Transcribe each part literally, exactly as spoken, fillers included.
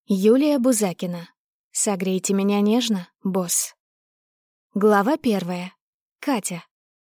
Юлия Бузакина. «Согрейте меня нежно, босс». Глава первая. Катя.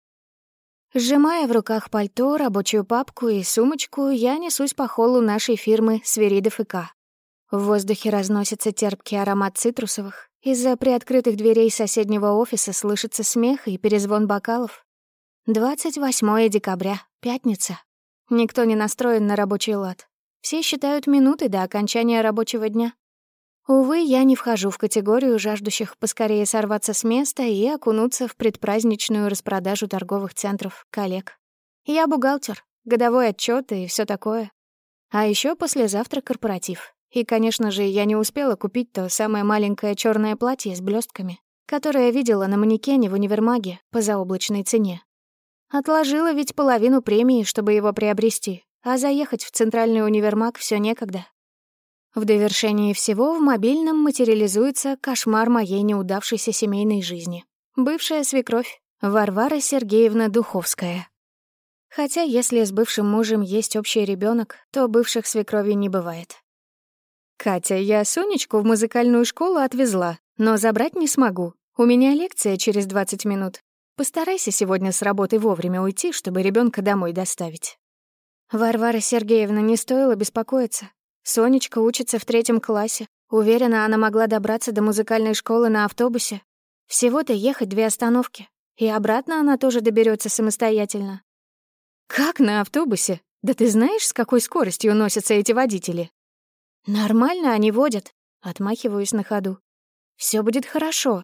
Сжимая в руках пальто, рабочую папку и сумочку, я несусь по холлу нашей фирмы «Свиридов и К». В воздухе разносится терпкий аромат цитрусовых. Из-за приоткрытых дверей соседнего офиса слышится смех и перезвон бокалов. двадцать восьмое декабря, пятница. Никто не настроен на рабочий лад. Все считают минуты до окончания рабочего дня. Увы, я не вхожу в категорию жаждущих поскорее сорваться с места и окунуться в предпраздничную распродажу торговых центров коллег. Я бухгалтер, годовой отчет и все такое. А еще послезавтра корпоратив. И, конечно же, я не успела купить то самое маленькое черное платье с блестками, которое видела на манекене в универмаге по заоблачной цене. Отложила ведь половину премии, чтобы его приобрести, а заехать в центральный универмаг все некогда. В довершении всего в мобильном материализуется кошмар моей неудавшейся семейной жизни. Бывшая свекровь Варвара Сергеевна Духовская. Хотя если с бывшим мужем есть общий ребенок, то бывших свекровей не бывает. «Катя, я Сонечку в музыкальную школу отвезла, но забрать не смогу. У меня лекция через двадцать минут. Постарайся сегодня с работы вовремя уйти, чтобы ребенка домой доставить». Варвара Сергеевна, не стоило беспокоиться. Сонечка учится в третьем классе. Уверена, она могла добраться до музыкальной школы на автобусе. Всего-то ехать две остановки. И обратно она тоже доберется самостоятельно. «Как на автобусе? Да ты знаешь, с какой скоростью носятся эти водители?» «Нормально они водят», — отмахиваюсь на ходу. «Все будет хорошо».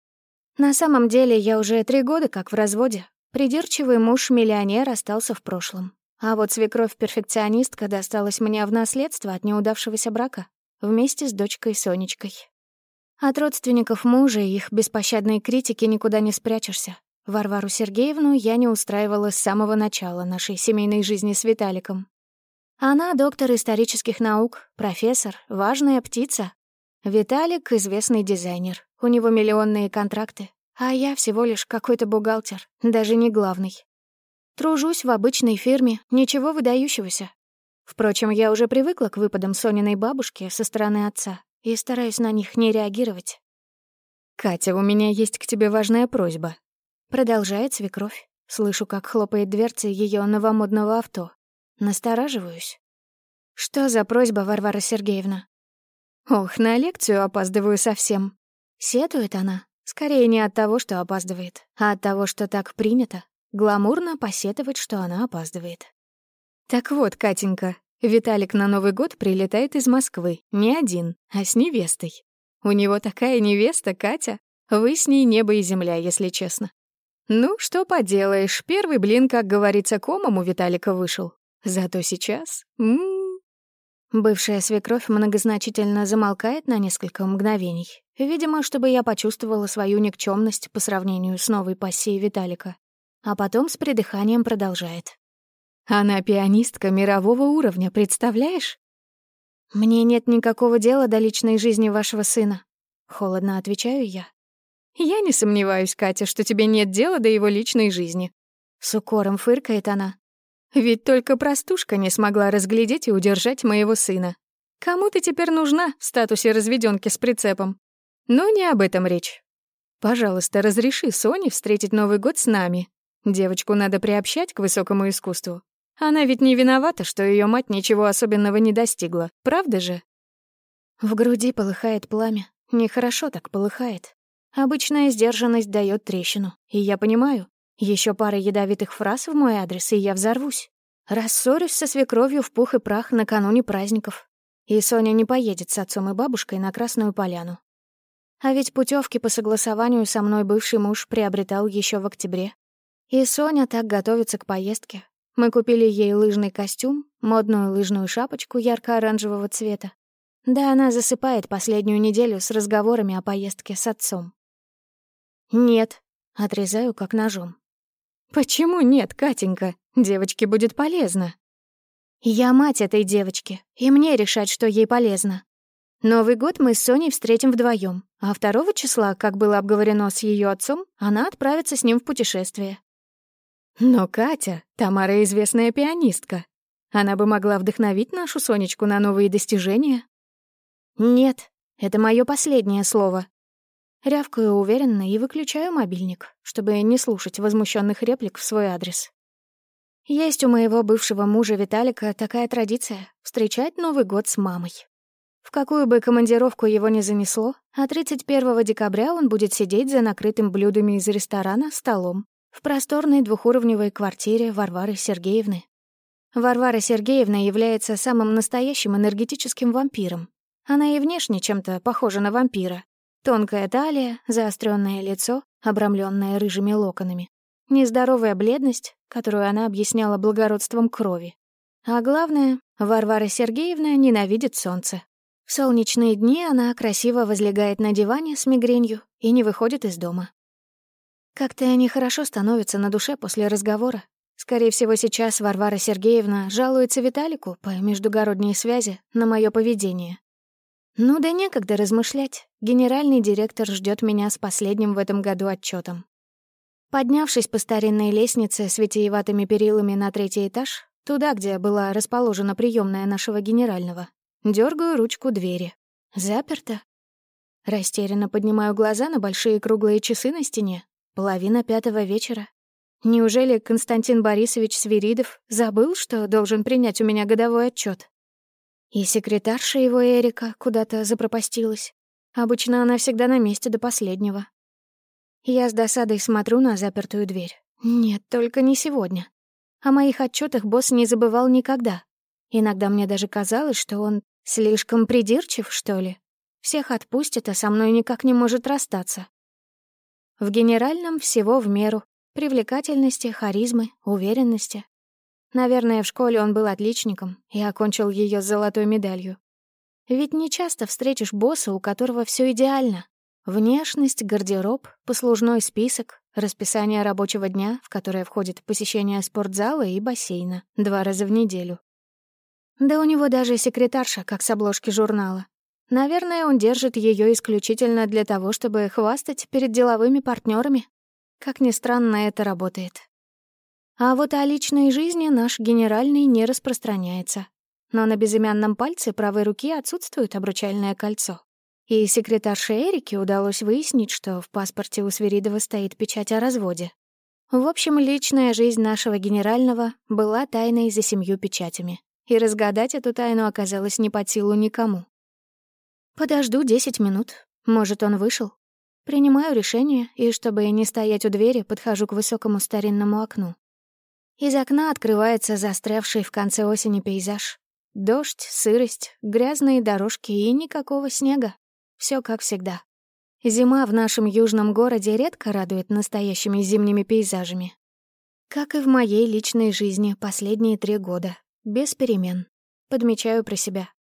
На самом деле, я уже три года как в разводе. Придирчивый муж-миллионер остался в прошлом. А вот свекровь-перфекционистка досталась мне в наследство от неудавшегося брака вместе с дочкой Сонечкой. От родственников мужа и их беспощадной критики никуда не спрячешься. Варвару Сергеевну я не устраивала с самого начала нашей семейной жизни с Виталиком. Она доктор исторических наук, профессор, важная птица. Виталик — известный дизайнер, у него миллионные контракты, а я всего лишь какой-то бухгалтер, даже не главный. Тружусь в обычной фирме, ничего выдающегося. Впрочем, я уже привыкла к выпадам Сониной бабушки со стороны отца и стараюсь на них не реагировать. «Катя, у меня есть к тебе важная просьба», — продолжает свекровь. Слышу, как хлопает дверца ее новомодного авто. Настораживаюсь. «Что за просьба, Варвара Сергеевна?» «Ох, на лекцию опаздываю совсем». Сетует она. Скорее не от того, что опаздывает, а от того, что так принято. Гламурно посетовать, что она опаздывает. Так вот, Катенька, Виталик на Новый год прилетает из Москвы, не один, а с невестой. У него такая невеста, Катя. Вы с ней небо и земля, если честно. Ну, что поделаешь, первый блин, как говорится, комом у Виталика вышел. Зато сейчас... М-м-м. Бывшая свекровь многозначительно замолкает на несколько мгновений. Видимо, чтобы я почувствовала свою никчемность по сравнению с новой пассией Виталика. А потом с придыханием продолжает. «Она пианистка мирового уровня, представляешь?» «Мне нет никакого дела до личной жизни вашего сына», — холодно отвечаю я. «Я не сомневаюсь, Катя, что тебе нет дела до его личной жизни», — с укором фыркает она. «Ведь только простушка не смогла разглядеть и удержать моего сына. Кому ты теперь нужна в статусе разведёнки с прицепом? Но не об этом речь. Пожалуйста, разреши Соне встретить Новый год с нами. Девочку надо приобщать к высокому искусству. Она ведь не виновата, что ее мать ничего особенного не достигла, правда же?» В груди полыхает пламя. Нехорошо так полыхает. Обычная сдержанность дает трещину. И я понимаю, еще пара ядовитых фраз в мой адрес, и я взорвусь. Рассорюсь со свекровью в пух и прах накануне праздников. И Соня не поедет с отцом и бабушкой на Красную Поляну. А ведь путевки по согласованию со мной бывший муж приобретал еще в октябре. И Соня так готовится к поездке. Мы купили ей лыжный костюм, модную лыжную шапочку ярко-оранжевого цвета. Да она засыпает последнюю неделю с разговорами о поездке с отцом. «Нет», — отрезаю как ножом. «Почему нет, Катенька? Девочке будет полезно». «Я мать этой девочки, и мне решать, что ей полезно. Новый год мы с Соней встретим вдвоем, а второго числа, как было обговорено с ее отцом, она отправится с ним в путешествие». «Но Катя, Тамара известная пианистка. Она бы могла вдохновить нашу Сонечку на новые достижения». Нет, это мое последнее слово. Рявкаю уверенно и выключаю мобильник, чтобы не слушать возмущенных реплик в свой адрес. Есть у моего бывшего мужа Виталика такая традиция — встречать Новый год с мамой. В какую бы командировку его ни занесло, а тридцать первого декабря он будет сидеть за накрытым блюдами из ресторана столом в просторной двухуровневой квартире Варвары Сергеевны. Варвара Сергеевна является самым настоящим энергетическим вампиром. Она и внешне чем-то похожа на вампира. Тонкая талия, заостренное лицо, обрамленное рыжими локонами. Нездоровая бледность, которую она объясняла благородством крови. А главное, Варвара Сергеевна ненавидит солнце. В солнечные дни она красиво возлегает на диване с мигренью и не выходит из дома. Как-то нехорошо становится на душе после разговора. Скорее всего, сейчас Варвара Сергеевна жалуется Виталику по междугородней связи на мое поведение. Ну да некогда размышлять. Генеральный директор ждет меня с последним в этом году отчетом. Поднявшись по старинной лестнице с витиеватыми перилами на третий этаж, туда, где была расположена приемная нашего генерального, дергаю ручку двери. Заперто. Растерянно поднимаю глаза на большие круглые часы на стене. Половина пятого вечера. Неужели Константин Борисович Свиридов забыл, что должен принять у меня годовой отчет? И секретарша его, Эрика, куда-то запропастилась. Обычно она всегда на месте до последнего. Я с досадой смотрю на запертую дверь. Нет, только не сегодня. О моих отчетах босс не забывал никогда. Иногда мне даже казалось, что он слишком придирчив, что ли. Всех отпустит, а со мной никак не может расстаться. В генеральном всего в меру. Привлекательности, харизмы, уверенности. Наверное, в школе он был отличником и окончил ее с золотой медалью. Ведь не часто встретишь босса, у которого все идеально. Внешность, гардероб, послужной список, расписание рабочего дня, в которое входит посещение спортзала и бассейна два раза в неделю. Да у него даже секретарша, как с обложки журнала. Наверное, он держит ее исключительно для того, чтобы хвастать перед деловыми партнерами. Как ни странно, это работает. А вот о личной жизни наш генеральный не распространяется. Но на безымянном пальце правой руки отсутствует обручальное кольцо. И секретарше Эрике удалось выяснить, что в паспорте у Свиридова стоит печать о разводе. В общем, личная жизнь нашего генерального была тайной за семью печатями. И разгадать эту тайну оказалось не под силу никому. Подожду десять минут. Может, он вышел. Принимаю решение, и, чтобы не стоять у двери, подхожу к высокому старинному окну. Из окна открывается застрявший в конце осени пейзаж. Дождь, сырость, грязные дорожки и никакого снега. Все как всегда. Зима в нашем южном городе редко радует настоящими зимними пейзажами. Как и в моей личной жизни последние три года. Без перемен. Подмечаю про себя.